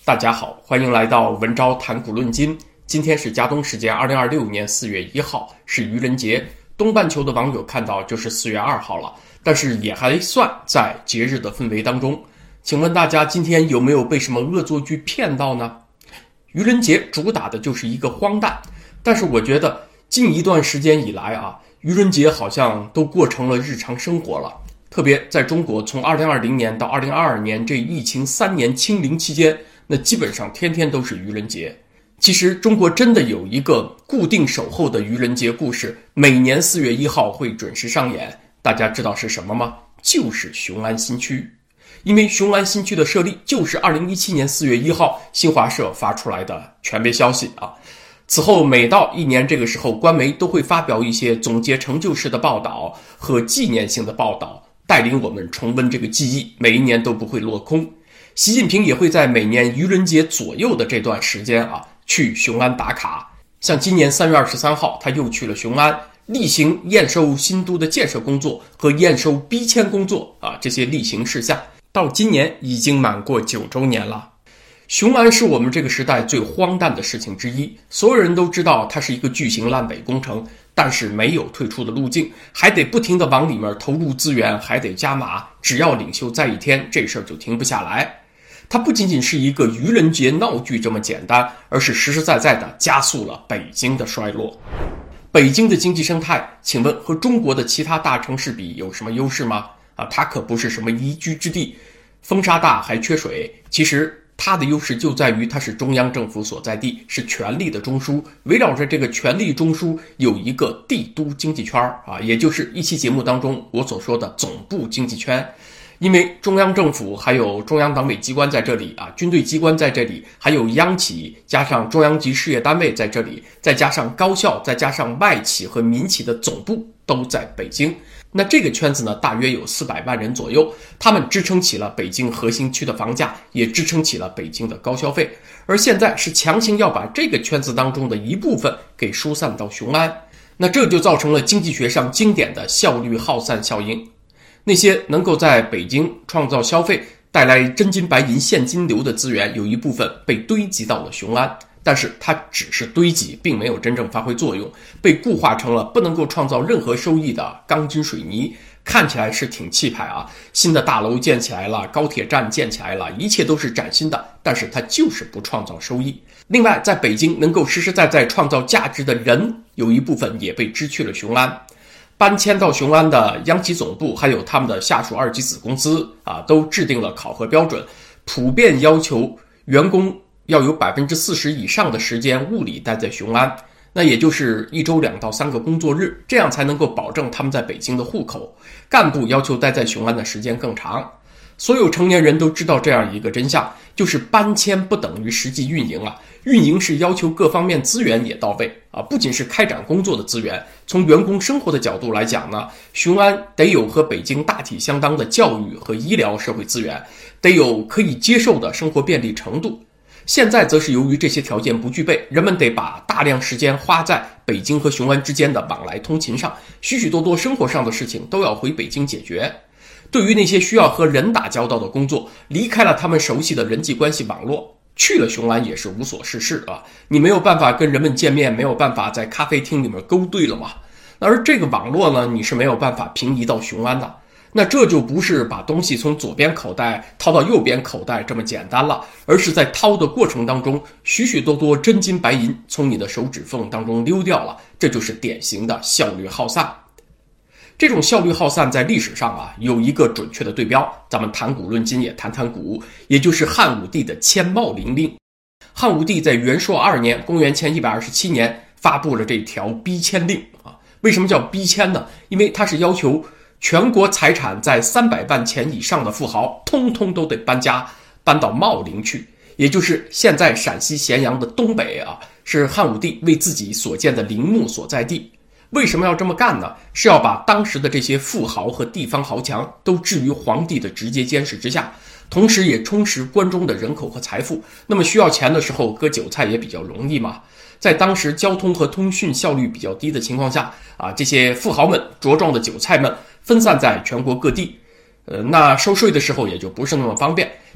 大家好，欢迎来到文昭谈古论今。今天是加东时间2026年4月1号，是愚人节。东半球的网友看到就是4月2号了，但是也还算在节日的氛围当中。请问大家今天有没有被什么恶作剧骗到呢？愚人节主打的就是一个荒诞，但是我觉得近一段时间以来愚人节好像都过成了日常生活了。特别在中国，从2020年到2022年这疫情3年清零期间，那基本上天天都是愚人节。其实中国真的有一个固定守候的愚人节故事，每年4月1号会准时上演。大家知道是什么吗？就是雄安新区。因为雄安新区的设立就是2017年4月1号新华社发出来的权威消息啊。此后每到一年这个时候，官媒都会发表一些总结成就式的报道和纪念性的报道，带领我们重温这个记忆，每一年都不会落空。习近平也会在每年愚人节左右的这段时间去雄安打卡。像今年3月23号，他又去了雄安，例行验收新都的建设工作和验收逼迁工作这些例行事项，到今年已经满过9周年了。雄安是我们这个时代最荒诞的事情之一，所有人都知道它是一个巨型烂尾工程，但是没有退出的路径，还得不停地往里面投入资源，还得加码，只要领袖在一天，这事儿就停不下来。它不仅仅是一个愚人节闹剧这么简单，而是实实在在地加速了北京的衰落。北京的经济生态，请问和中国的其他大城市比有什么优势吗？它可不是什么宜居之地，风沙大还缺水。其实它的优势就在于它是中央政府所在地，是权力的中枢，围绕着这个权力中枢有一个帝都经济圈也就是一期节目当中我所说的总部经济圈。因为中央政府还有中央党委机关在这里军队机关在这里，还有央企加上中央级事业单位在这里，再加上高校，再加上外企和民企的总部都在北京。那这个圈子呢，大约有400万人左右，他们支撑起了北京核心区的房价，也支撑起了北京的高消费。而现在是强行要把这个圈子当中的一部分给疏散到雄安，那这就造成了经济学上经典的效率耗散效应。那些能够在北京创造消费，带来真金白银现金流的资源，有一部分被堆积到了雄安，但是它只是堆积，并没有真正发挥作用，被固化成了不能够创造任何收益的钢筋水泥。看起来是挺气派新的大楼建起来了，高铁站建起来了，一切都是崭新的，但是它就是不创造收益。另外，在北京能够实实在在创造价值的人，有一部分也被支去了雄安。搬迁到雄安的央企总部还有他们的下属2级子公司都制定了考核标准，普遍要求员工要有40%以上的时间物理待在雄安，那也就是1周2到3个工作日，这样才能够保证他们在北京的户口。干部要求待在雄安的时间更长。所有成年人都知道这样一个真相，就是搬迁不等于实际运营运营是要求各方面资源也到位不仅是开展工作的资源，从员工生活的角度来讲呢，雄安得有和北京大体相当的教育和医疗社会资源，得有可以接受的生活便利程度。现在则是由于这些条件不具备，人们得把大量时间花在北京和雄安之间的往来通勤上，许许多多生活上的事情都要回北京解决。对于那些需要和人打交道的工作，离开了他们熟悉的人际关系网络，去了雄安也是无所事事你没有办法跟人们见面，没有办法在咖啡厅里面勾兑了嘛。而这个网络呢，你是没有办法平移到雄安的。那这就不是把东西从左边口袋掏到右边口袋这么简单了，而是在掏的过程当中，许许多多真金白银从你的手指缝当中溜掉了，这就是典型的效率耗散。这种效率耗散在历史上有一个准确的对标，咱们谈古论今也谈谈古，也就是汉武帝的迁茂陵令。汉武帝在元朔2年，公元前127年发布了这条逼迁令为什么叫逼迁呢？因为它是要求全国财产在300万钱以上的富豪，通通都得搬家，搬到茂陵去，也就是现在陕西咸阳的东北是汉武帝为自己所建的陵墓所在地。为什么要这么干呢？是要把当时的这些富豪和地方豪强都置于皇帝的直接监视之下，同时也充实关中的人口和财富。那么需要钱的时候割韭菜也比较容易嘛。在当时交通和通讯效率比较低的情况下这些富豪们茁壮的韭菜们分散在全国各地那收税的时候也就不是那么方便。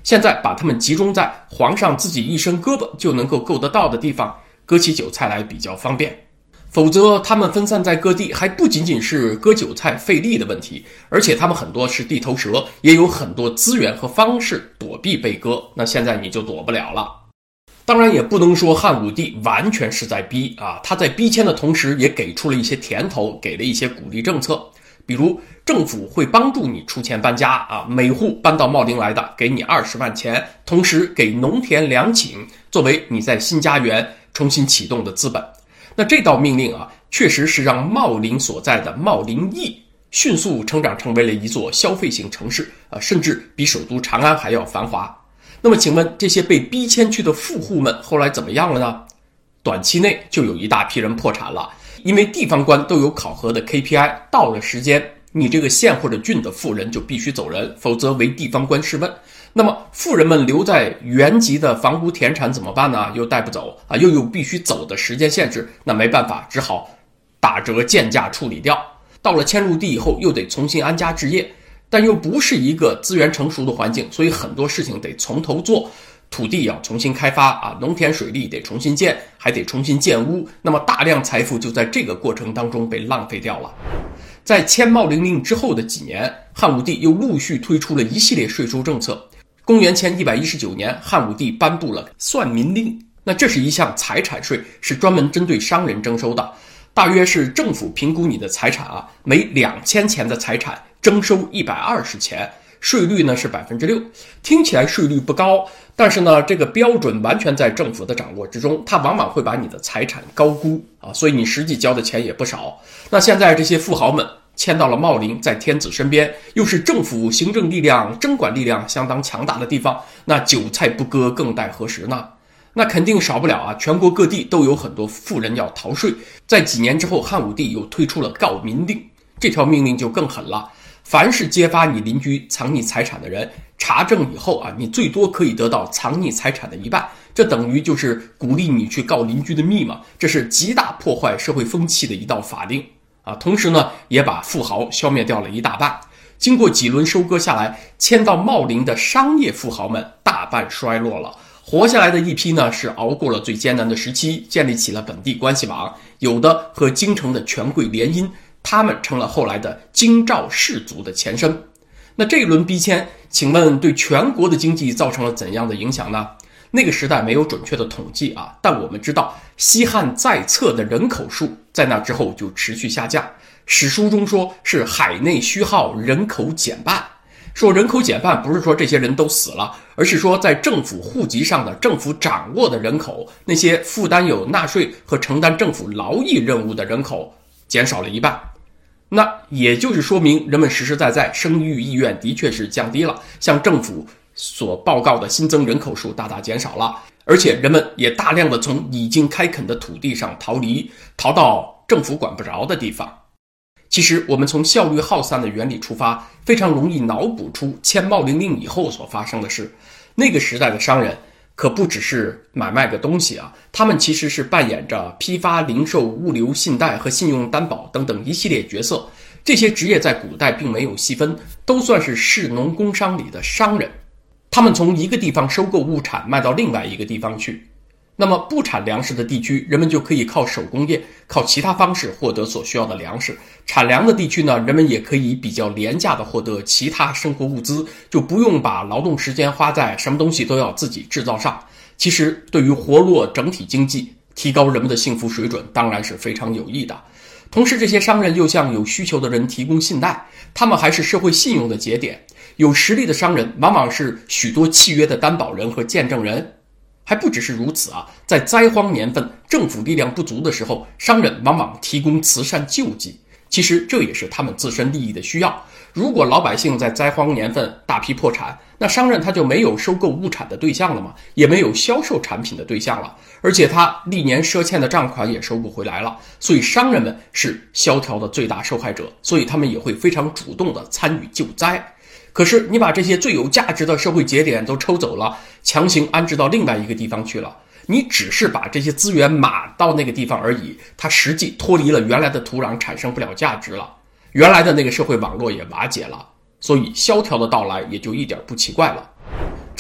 现在把他们集中在皇上自己一伸胳膊就能够够得到的地方，割起韭菜来比较方便。否则他们分散在各地，还不仅仅是割韭菜费力的问题，而且他们很多是地头蛇，也有很多资源和方式躲避被割，那现在你就躲不了了。当然也不能说汉武帝完全是在逼啊，他在逼迁的同时也给出了一些甜头，给了一些鼓励政策，比如政府会帮助你出钱搬家啊，每户搬到茂陵来的给你20万钱，同时给农田粮饷作为你在新家园重新启动的资本。那这道命令啊，确实是让茂陵所在的茂陵驿迅速成长成为了一座消费型城市啊，甚至比首都长安还要繁华。那么请问这些被逼迁去的富户们后来怎么样了呢？短期内就有一大批人破产了，因为地方官都有考核的 KPI， 到了时间你这个县或者郡的富人就必须走人，否则为地方官试问。那么富人们留在原籍的房屋田产怎么办呢？又带不走啊，又有必须走的时间限制，那没办法，只好打折贱价处理掉。到了迁入地以后，又得重新安家置业，但又不是一个资源成熟的环境，所以很多事情得从头做。土地要重新开发啊，农田水利得重新建，还得重新建屋，那么大量财富就在这个过程当中被浪费掉了。在迁茂陵令之后的几年，汉武帝又陆续推出了一系列税收政策。公元前119年，汉武帝颁布了算民令，那这是一项财产税，是专门针对商人征收的，大约是政府评估你的财产啊，每2000钱的财产征收120钱，税率呢是 6%。 听起来税率不高，但是呢这个标准完全在政府的掌握之中，它往往会把你的财产高估啊，所以你实际交的钱也不少。那现在这些富豪们迁到了茂陵，在天子身边，又是政府行政力量、征管力量相当强大的地方，那韭菜不割更待何时呢？那肯定少不了啊，全国各地都有很多富人要逃税。在几年之后，汉武帝又推出了告民令，这条命令就更狠了，凡是揭发你邻居藏匿财产的人，查证以后啊，你最多可以得到藏匿财产的1半，这等于就是鼓励你去告邻居的密嘛，这是极大破坏社会风气的一道法令啊。同时呢，也把富豪消灭掉了一大半。经过几轮收割下来，迁到茂陵的商业富豪们大半衰落了，活下来的一批呢，是熬过了最艰难的时期，建立起了本地关系网，有的和京城的权贵联姻，他们成了后来的京兆氏族的前身。那这一轮逼迁，请问对全国的经济造成了怎样的影响呢？那个时代没有准确的统计啊，但我们知道西汉在册的人口数在那之后就持续下降。史书中说是海内虚耗，人口减半。说人口减半不是说这些人都死了，而是说在政府户籍上的政府掌握的人口，那些负担有纳税和承担政府劳役任务的人口减少了1半。那也就是说明人们实实在在生育意愿的确是降低了，向政府所报告的新增人口数大大减少了，而且人们也大量的从已经开垦的土地上逃离，逃到政府管不着的地方。其实我们从效率耗散的原理出发，非常容易脑补出迁茂陵令以后所发生的事。那个时代的商人可不只是买卖个东西啊，他们其实是扮演着批发、零售、物流、信贷和信用担保等等一系列角色。这些职业在古代并没有细分，都算是士农工商里的商人。他们从一个地方收购物产卖到另外一个地方去。那么不产粮食的地区，人们就可以靠手工业、靠其他方式获得所需要的粮食。产粮的地区呢，人们也可以比较廉价的获得其他生活物资，就不用把劳动时间花在什么东西都要自己制造上。其实对于活络整体经济、提高人们的幸福水准，当然是非常有益的。同时这些商人又向有需求的人提供信贷，他们还是社会信用的节点。有实力的商人往往是许多契约的担保人和见证人。还不只是如此啊，在灾荒年份，政府力量不足的时候，商人往往提供慈善救济，其实这也是他们自身利益的需要。如果老百姓在灾荒年份大批破产，那商人他就没有收购物产的对象了嘛，也没有销售产品的对象了，而且他历年赊欠的账款也收不回来了，所以商人们是萧条的最大受害者，所以他们也会非常主动的参与救灾。可是你把这些最有价值的社会节点都抽走了，强行安置到另外一个地方去了，你只是把这些资源码到那个地方而已，它实际脱离了原来的土壤，产生不了价值了，原来的那个社会网络也瓦解了，所以萧条的到来也就一点不奇怪了。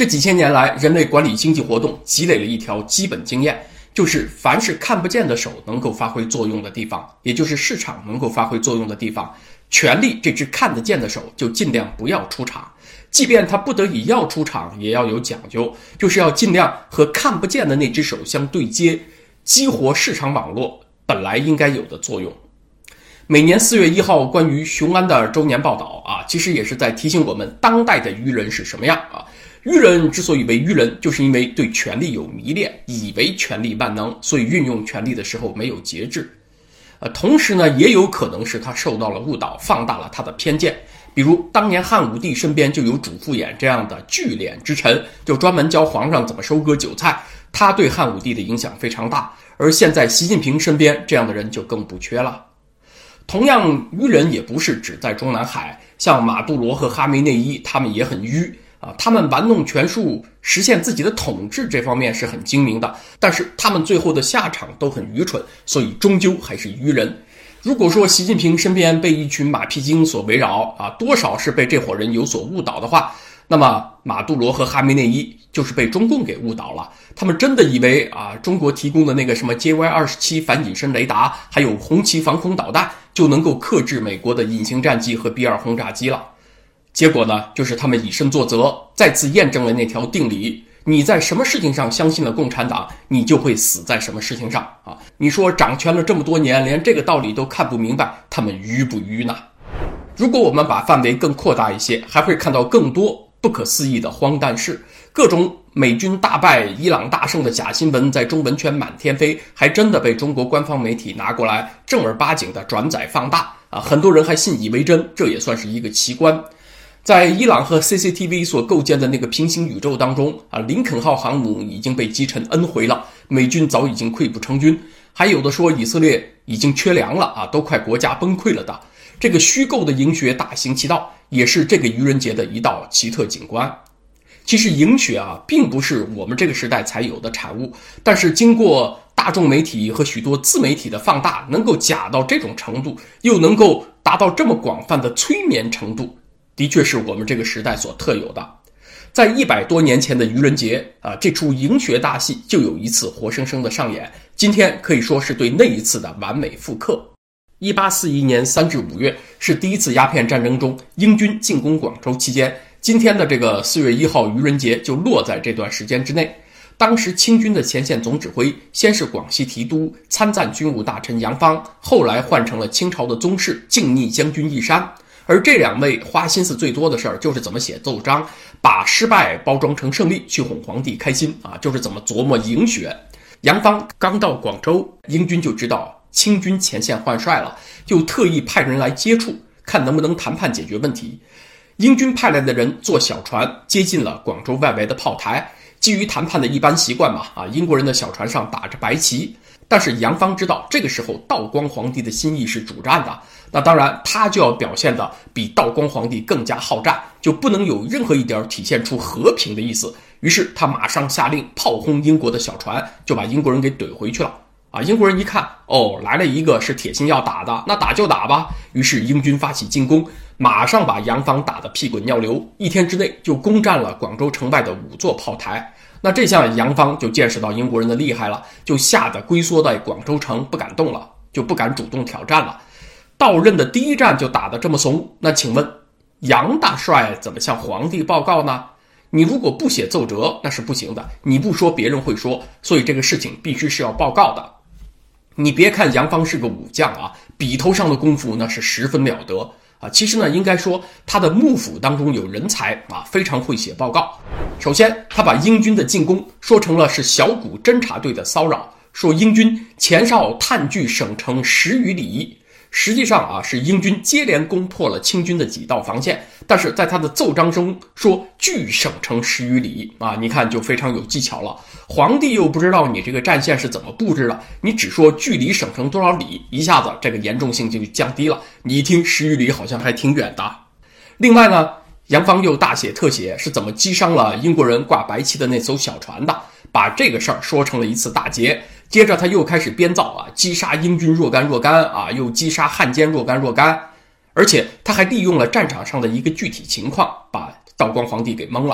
这几千年来，人类管理经济活动积累了一条基本经验，就是凡是看不见的手能够发挥作用的地方，也就是市场能够发挥作用的地方，权力这只看得见的手就尽量不要出场。即便他不得已要出场，也要有讲究，就是要尽量和看不见的那只手相对接，激活市场网络本来应该有的作用。每年4月1号关于雄安的周年报道其实也是在提醒我们当代的愚人是什么样愚人之所以为愚人，就是因为对权力有迷恋，以为权力万能，所以运用权力的时候没有节制。同时呢，也有可能是他受到了误导，放大了他的偏见。比如当年汉武帝身边就有主父偃这样的聚敛之臣，就专门教皇上怎么收割韭菜，他对汉武帝的影响非常大。而现在习近平身边这样的人就更不缺了。同样，愚人也不是只在中南海，像马杜罗和哈梅内伊他们也很愚他们玩弄权术实现自己的统治这方面是很精明的，但是他们最后的下场都很愚蠢，所以终究还是愚人。如果说习近平身边被一群马屁精所围绕多少是被这伙人有所误导的话，那么马杜罗和哈梅内伊就是被中共给误导了。他们真的以为中国提供的那个什么 JY-27 反隐身雷达，还有红旗防空导弹就能够克制美国的隐形战机和 B-2 轰炸机了。结果呢，就是他们以身作则，再次验证了那条定理：你在什么事情上相信了共产党，你就会死在什么事情上你说掌权了这么多年，连这个道理都看不明白，他们愚不愚呢？如果我们把范围更扩大一些，还会看到更多不可思议的荒诞事。各种美军大败、伊朗大胜的假新闻在中文圈满天飞，还真的被中国官方媒体拿过来正儿八经的转载放大很多人还信以为真，这也算是一个奇观。在伊朗和 CCTV 所构建的那个平行宇宙当中林肯号航母已经被击沉 N 回了，美军早已经溃不成军，还有的说以色列已经缺粮了都快国家崩溃了的。这个虚构的营学大行其道，也是这个愚人节的一道奇特景观。其实营学并不是我们这个时代才有的产物，但是经过大众媒体和许多自媒体的放大，能够假到这种程度，又能够达到这么广泛的催眠程度，的确是我们这个时代所特有的。在100多年前的愚人节这出营学大戏就有一次活生生的上演，今天可以说是对那一次的完美复刻。1841年3至5月是第一次鸦片战争中英军进攻广州期间，今天的这个4月1号愚人节就落在这段时间之内。当时清军的前线总指挥先是广西提督参赞军务大臣杨芳，后来换成了清朝的宗室靖逆将军义山。而这两位花心思最多的事儿就是怎么写奏章，把失败包装成胜利去哄皇帝开心就是怎么琢磨营学。杨芳刚到广州，英军就知道清军前线换帅了，就特意派人来接触，看能不能谈判解决问题。英军派来的人坐小船接近了广州外围的炮台，基于谈判的一般习惯英国人的小船上打着白旗。但是杨芳知道这个时候道光皇帝的心意是主战的，那当然他就要表现的比道光皇帝更加好战，就不能有任何一点体现出和平的意思。于是他马上下令炮轰英国的小船，就把英国人给怼回去了英国人一看来了一个是铁心要打的，那打就打吧。于是英军发起进攻，马上把杨芳打得屁滚尿流，1天之内就攻占了广州城外的5座炮台。那这下杨芳就见识到英国人的厉害了，就吓得龟缩在广州城不敢动了，就不敢主动挑战了。到任的第一战就打得这么怂，那请问杨大帅怎么向皇帝报告呢？你如果不写奏折那是不行的，你不说别人会说，所以这个事情必须是要报告的。你别看杨芳是个武将笔头上的功夫那是十分了得其实呢，应该说他的幕府当中有人才非常会写报告。首先，他把英军的进攻说成了是小股侦察队的骚扰，说英军前哨探据省城10余里，实际上是英军接连攻破了清军的几道防线，但是在他的奏章中说距省城10余里你看就非常有技巧了。皇帝又不知道你这个战线是怎么布置的，你只说距离省城多少里，一下子这个严重性就降低了，你一听10余里好像还挺远的。另外呢，杨芳又大写特写是怎么击伤了英国人挂白旗的那艘小船的，把这个事儿说成了一次大捷。接着他又开始编造击杀英军若干若干又击杀汉奸若干若干，而且他还利用了战场上的一个具体情况，把道光皇帝给蒙了。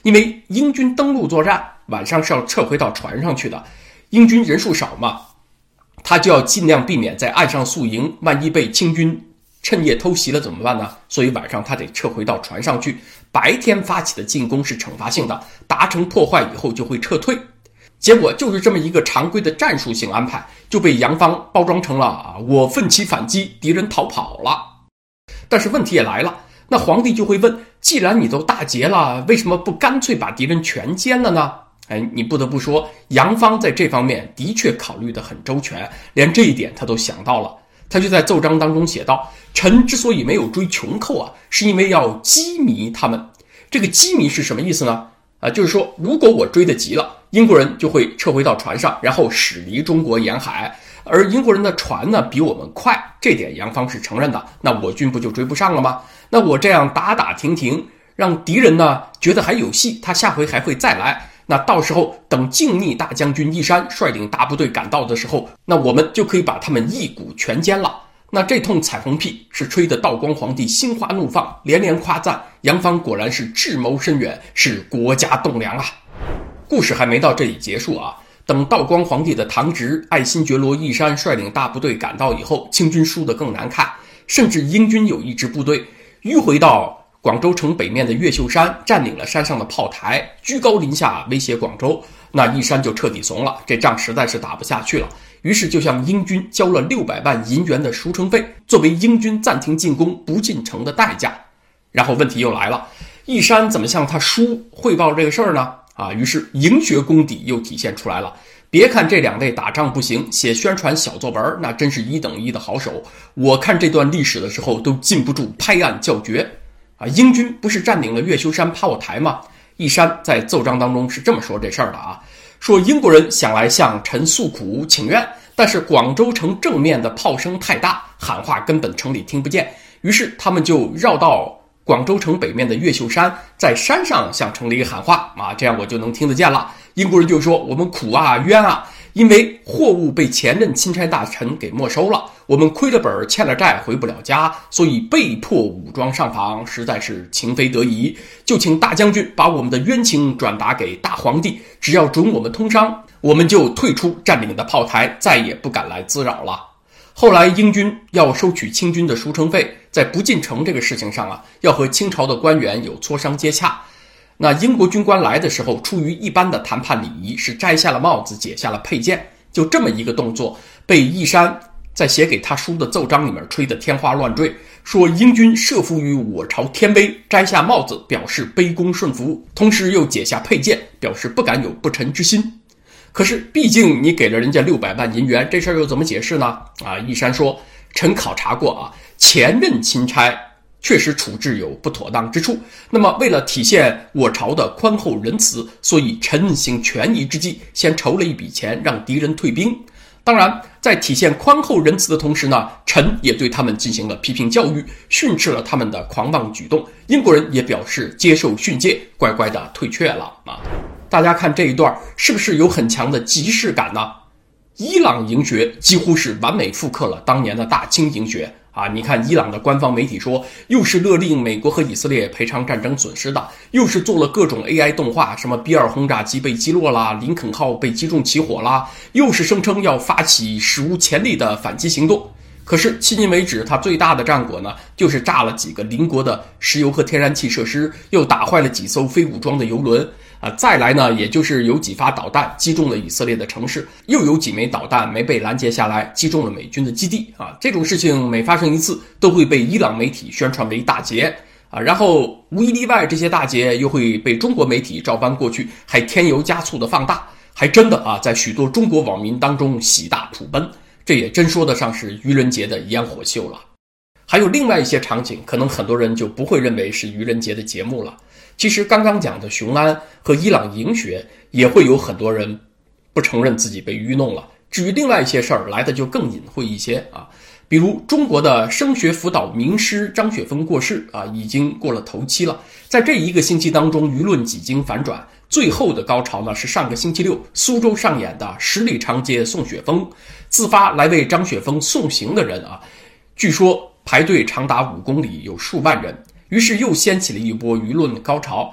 因为英军登陆作战，晚上是要撤回到船上去的，英军人数少嘛，他就要尽量避免在岸上宿营，万一被清军趁夜偷袭了怎么办呢？所以晚上他得撤回到船上去，白天发起的进攻是惩罚性的，达成破坏以后就会撤退。结果就是这么一个常规的战术性安排，就被杨芳包装成了我奋起反击，敌人逃跑了。但是问题也来了，那皇帝就会问，既然你都大捷了，为什么不干脆把敌人全歼了呢？你不得不说，杨芳在这方面的确考虑得很周全，连这一点他都想到了。他就在奏章当中写道，臣之所以没有追穷寇是因为要击迷他们。这个击迷是什么意思呢？就是说如果我追得急了，英国人就会撤回到船上，然后驶离中国沿海，而英国人的船呢比我们快，这点杨芳是承认的，那我军不就追不上了吗？那我这样打打停停，让敌人呢觉得还有戏，他下回还会再来，那到时候等靖逆大将军义山率领大部队赶到的时候，那我们就可以把他们一鼓全歼了。那这通彩虹屁是吹得道光皇帝心花怒放，连连夸赞杨芳果然是智谋深远，是国家栋梁啊。故事还没到这里结束等道光皇帝的堂侄爱新觉罗义山率领大部队赶到以后，清军输得更难看，甚至英军有一支部队迂回到广州城北面的越秀山，占领了山上的炮台，居高临下威胁广州。那义山就彻底怂了，这仗实在是打不下去了，于是就向英军交了600万银元的赎城费，作为英军暂停进攻不进城的代价。然后问题又来了，义山怎么向他叔汇报这个事儿呢？于是营学功底又体现出来了。别看这2位打仗不行，写宣传小作文那真是1等1的好手，我看这段历史的时候都禁不住拍案叫绝。英军不是占领了越秀山炮台吗？义山在奏章当中是这么说这事儿的说英国人想来向臣诉苦请愿，但是广州城正面的炮声太大，喊话根本城里听不见，于是他们就绕到广州城北面的越秀山，在山上向城里喊话这样我就能听得见了。英国人就说，我们苦冤因为货物被前任钦差大臣给没收了，我们亏了本欠了债回不了家，所以被迫武装上访，实在是情非得已，就请大将军把我们的冤情转达给大皇帝，只要准我们通商，我们就退出占领的炮台，再也不敢来滋扰了。后来英军要收取清军的赎城费，在不进城这个事情上要和清朝的官员有磋商接洽。那英国军官来的时候，出于一般的谈判礼仪，是摘下了帽子，解下了佩剑，就这么一个动作，被义山在写给他叔的奏章里面吹得天花乱坠，说英军慑服于我朝天威，摘下帽子表示卑躬顺服，同时又解下佩剑，表示不敢有不臣之心。可是毕竟你给了人家600万银元，这事儿又怎么解释呢？义山说，臣考察过前任钦差确实处置有不妥当之处，那么为了体现我朝的宽厚仁慈，所以臣行权宜之计，先筹了一笔钱让敌人退兵。当然在体现宽厚仁慈的同时呢，臣也对他们进行了批评教育，训斥了他们的狂妄举动，英国人也表示接受训诫，乖乖的退却了大家看这一段是不是有很强的即视感呢？伊朗营学几乎是完美复刻了当年的大清营学你看伊朗的官方媒体说，又是勒令美国和以色列赔偿战争损失的，又是做了各种 AI 动画，什么比尔轰炸机被击落啦，林肯号被击中起火啦，又是声称要发起史无前例的反击行动。可是迄今为止，他最大的战果呢，就是炸了几个邻国的石油和天然气设施，又打坏了几艘非武装的油轮再来呢，也就是有几发导弹击中了以色列的城市，又有几枚导弹没被拦截下来，击中了美军的基地这种事情每发生一次，都会被伊朗媒体宣传为大捷然后无一例外，这些大捷又会被中国媒体照搬过去，还添油加醋的放大，还真的在许多中国网民当中喜大普奔，这也真说得上是愚人节的烟火秀了。还有另外一些场景，可能很多人就不会认为是愚人节的节目了。其实刚刚讲的雄安和伊朗营学，也会有很多人不承认自己被愚弄了。至于另外一些事儿，来的就更隐晦一些比如中国的声学辅导名师张雪峰过世已经过了头七了。在这一个星期当中，舆论几经反转，最后的高潮呢是上个星期六苏州上演的十里长街送雪峰，自发来为张雪峰送行的人据说排队长达5公里，有数万人。于是又掀起了一波舆论高潮，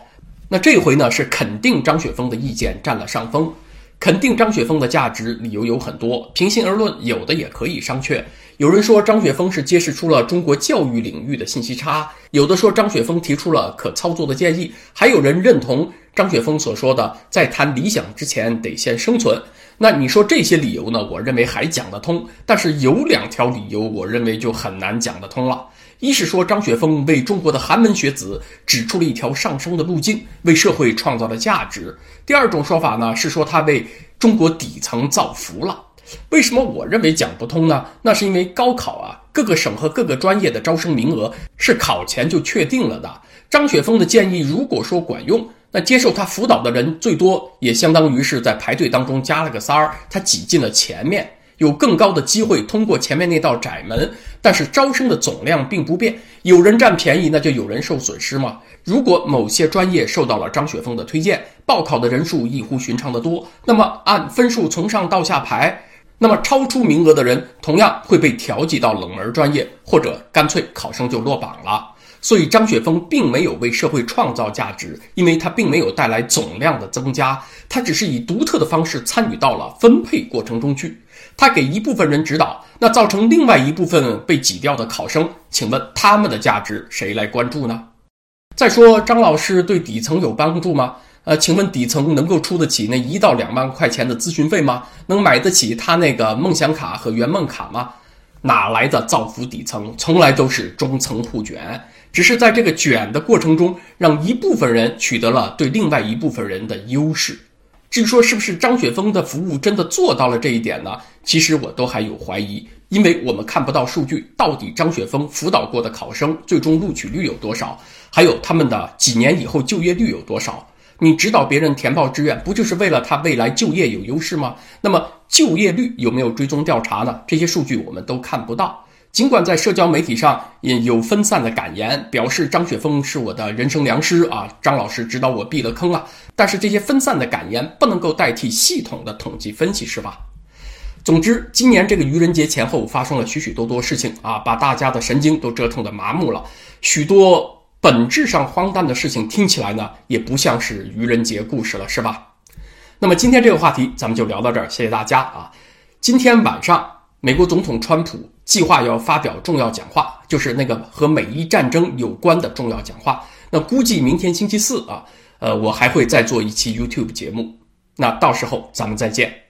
那这回呢是肯定张雪峰的意见占了上风。肯定张雪峰的价值理由有很多，平心而论，有的也可以商榷。有人说张雪峰是揭示出了中国教育领域的信息差，有的说张雪峰提出了可操作的建议，还有人认同张雪峰所说的在谈理想之前得先生存。那你说这些理由呢，我认为还讲得通，但是有2条理由我认为就很难讲得通了。一是说张雪峰为中国的寒门学子指出了一条上升的路径，为社会创造了价值。第二种说法呢，是说他为中国底层造福了。为什么我认为讲不通呢？那是因为高考啊，各个省和各个专业的招生名额是考前就确定了的。张雪峰的建议如果说管用，那接受他辅导的人最多也相当于是在排队当中加了个3，他挤进了前面，有更高的机会通过前面那道窄门。但是招生的总量并不变，有人占便宜，那就有人受损失嘛。如果某些专业受到了张雪峰的推荐，报考的人数异乎寻常的多，那么按分数从上到下排，那么超出名额的人同样会被调剂到冷门专业，或者干脆考生就落榜了。所以张雪峰并没有为社会创造价值，因为他并没有带来总量的增加，他只是以独特的方式参与到了分配过程中去。他给一部分人指导，那造成另外一部分被挤掉的考生，请问他们的价值谁来关注呢？再说张老师对底层有帮助吗？请问底层能够出得起那1到2万块钱的咨询费吗？能买得起他那个梦想卡和圆梦卡吗？哪来的造福底层？从来都是中层互卷，只是在这个卷的过程中，让一部分人取得了对另外一部分人的优势。至于说是不是张雪峰的服务真的做到了这一点呢？其实我都还有怀疑，因为我们看不到数据，到底张雪峰辅导过的考生最终录取率有多少，还有他们的几年以后就业率有多少。你指导别人填报志愿，不就是为了他未来就业有优势吗？那么就业率有没有追踪调查呢？这些数据我们都看不到。尽管在社交媒体上也有分散的感言，表示张雪峰是我的人生良师啊，张老师指导我避了坑了，但是这些分散的感言不能够代替系统的统计分析，是吧？总之，今年这个愚人节前后发生了许许多多事情啊，把大家的神经都折腾得麻木了。许多本质上荒诞的事情听起来呢，也不像是愚人节故事了，是吧？那么今天这个话题咱们就聊到这儿，谢谢大家啊。今天晚上美国总统川普计划要发表重要讲话，就是那个和美伊战争有关的重要讲话。那估计明天星期4啊，我还会再做一期 YouTube 节目。那到时候咱们再见。